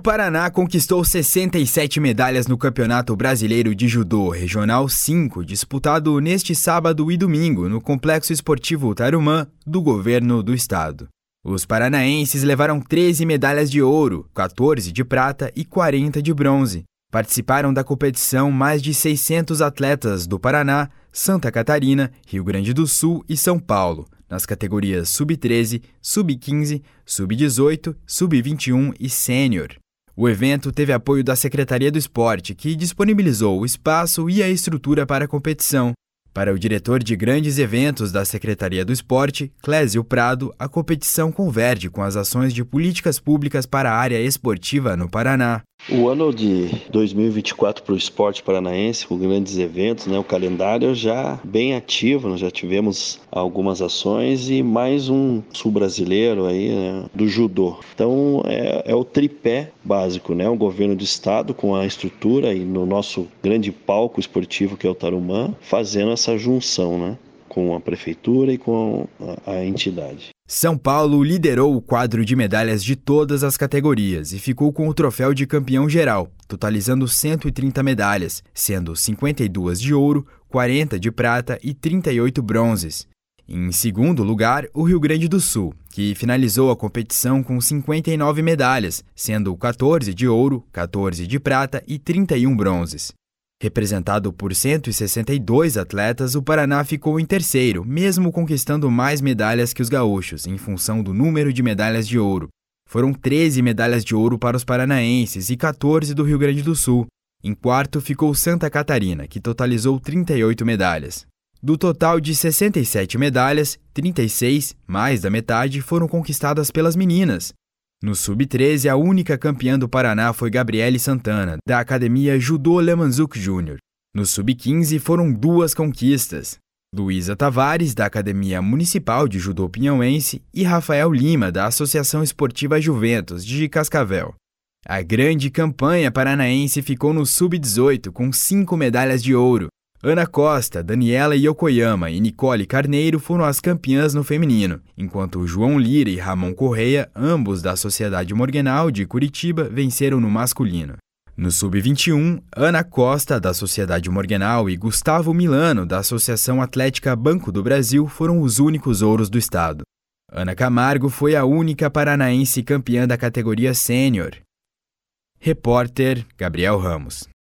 Paraná conquistou 67 medalhas no Campeonato Brasileiro de Judô Regional 5, disputado neste sábado e domingo no Complexo Esportivo Tarumã do Governo do Estado. Os paranaenses levaram 13 medalhas de ouro, 14 de prata e 40 de bronze. Participaram da competição mais de 600 atletas do Paraná, Santa Catarina, Rio Grande do Sul e São Paulo, nas categorias Sub-13, Sub-15, Sub-18, Sub-21 e Sênior. O evento teve apoio da Secretaria do Esporte, que disponibilizou o espaço e a estrutura para a competição. Para o diretor de grandes eventos da Secretaria do Esporte, Clésio Prado, a competição converge com as ações de políticas públicas para a área esportiva no Paraná. O ano de 2024 para o esporte paranaense, com grandes eventos, o calendário já bem ativo, nós já tivemos algumas ações e mais um sul-brasileiro aí, do judô. Então é o tripé básico, o governo do estado com a estrutura e no nosso grande palco esportivo que é o Tarumã, fazendo essa junção, com a prefeitura e com a entidade. São Paulo liderou o quadro de medalhas de todas as categorias e ficou com o troféu de campeão geral, totalizando 130 medalhas, sendo 52 de ouro, 40 de prata e 38 bronzes. Em segundo lugar, o Rio Grande do Sul, que finalizou a competição com 59 medalhas, sendo 14 de ouro, 14 de prata e 31 bronzes. Representado por 162 atletas, o Paraná ficou em terceiro, mesmo conquistando mais medalhas que os gaúchos, em função do número de medalhas de ouro. Foram 13 medalhas de ouro para os paranaenses e 14 do Rio Grande do Sul. Em quarto ficou Santa Catarina, que totalizou 38 medalhas. Do total de 67 medalhas, 36, mais da metade, foram conquistadas pelas meninas. No Sub-13, a única campeã do Paraná foi Gabriele Santana, da Academia Judô Lemanzuk Júnior. No Sub-15, foram 2 conquistas. Luísa Tavares, da Academia Municipal de Judô Pinhauense, e Rafael Lima, da Associação Esportiva Juventus, de Cascavel. A grande campanha paranaense ficou no Sub-18, com 5 medalhas de ouro. Ana Costa, Daniela Yokoyama e Nicole Carneiro foram as campeãs no feminino, enquanto João Lira e Ramon Correia, ambos da Sociedade Morgenal de Curitiba, venceram no masculino. No Sub-21, Ana Costa, da Sociedade Morgenal, e Gustavo Milano, da Associação Atlética Banco do Brasil, foram os únicos ouros do estado. Ana Camargo foi a única paranaense campeã da categoria Sênior. Repórter Gabriel Ramos.